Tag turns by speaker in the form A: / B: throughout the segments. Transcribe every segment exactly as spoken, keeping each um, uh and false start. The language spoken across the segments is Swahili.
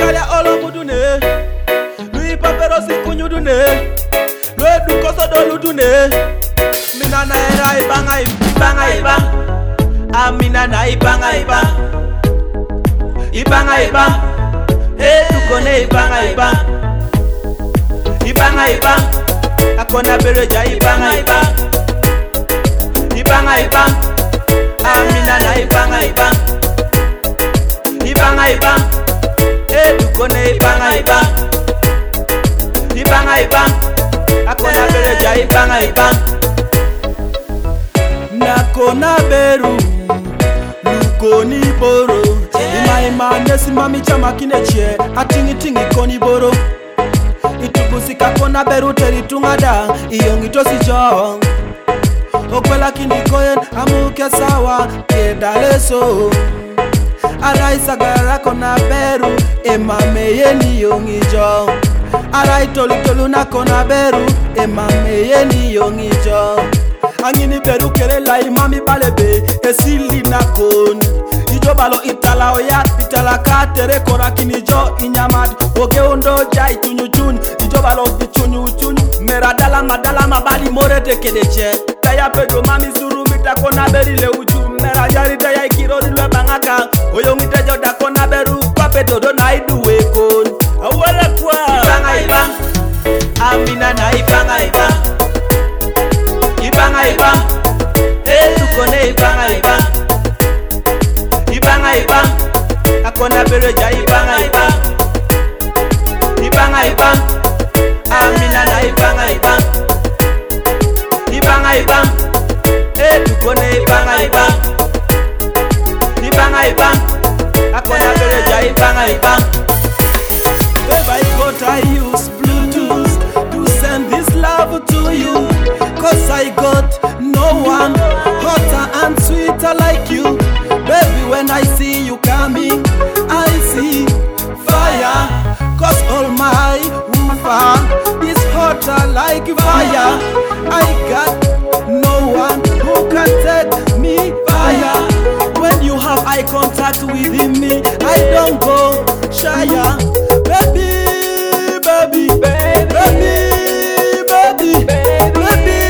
A: Italia olo mudune Lui papero si kunyudune Lui dukoso doludune Mina na era ibanga ibanga ibanga Amina na ibanga ibanga Ibanga ibanga Hey dukone ibanga ibanga Ibanga ibanga Akona bereja ibanga ibanga Ibanga ibanga Amina na ibanga ibanga Ibanga ibanga Hey dukone ibanga ibanga Ibanga ibanga Akona bereja ibanga ibanga Nakona beru Lukoni boro Ima ima nesi mami chama kineche Atingi tingi koni boro Itubusika kona beru teritungada Iyongi tosi jong Okwela kinikoyen amuke sawa Kedaleso Arai sagara kona beru Ema meyeni yongi jong Arai tolu tolu na kona beru Ema meyeni yongi jong Angini beru kere la imami balebe Esili na kon Ijo balo itala oya Itala katere kora kinijo inyamad Oke undo jai chunyu chun Ijo balo bichunyu chunyu Mera dalama dalama bali more teke deche Taya pedo mami suru mita kona beri le uchu Mera jari taya ikirori lwe bangaka Oyo ngite joda kona beru Kwa pedo do na iduwe kon Awele kwa Ibanga ibang Amina na ibanga ibang Ibanga ibanga Hey dukone ibanga ibanga Ibanga ibanga Akona bereja ibanga ibanga Ibanga ibanga Amina na ibanga ibanga Ibanga ibanga Hey dukone ibanga ibanga Ibanga ibanga Akona bereja ibanga ibanga Babe I got I use Bluetooth To send this love to you Cause I got no one hotter and sweeter like you. Baby, when I see you coming, I see fire. Cause all my woofer is hotter like fire. I got no one who can take me fire. When you have eye contact with me, I don't go shyer. Baby, baby, baby, baby, baby.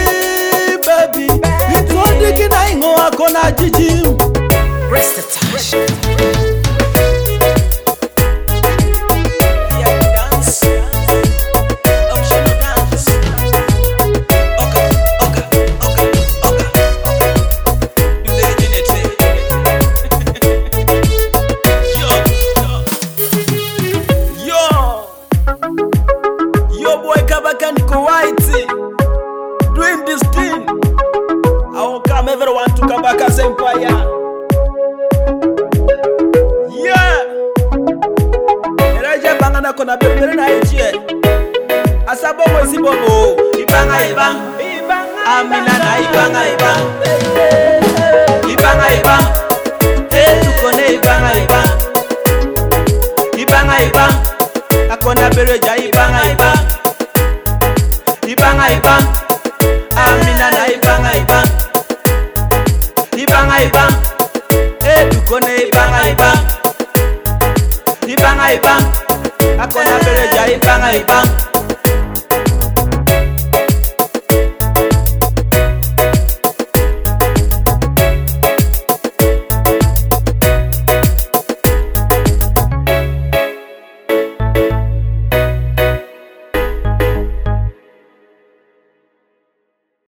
A: Gonna Gigi Rest the time Yeah, dance Optional dance Okay, okay, okay, okay, okay You did it, it, Yo Yo Yo boy Kabaka Niko Whitey Doing this thing I will come everyone to come back as empire. Yeah. Eraja bangana kona bere na eje. Asabo mwezi bobo. Ibanga ibanga. Amina na ibanga ibanga. Ibanga ibanga. Eh tukone ibanga ibanga. Ibanga ibanga. Akona bereja ibanga ibanga. Ibanga ibanga. Amina na ibanga ibanga. Ibanga ibanga, eh dukone ibanga ibanga. Ibanga ibanga, akona bereja ibanga ibanga.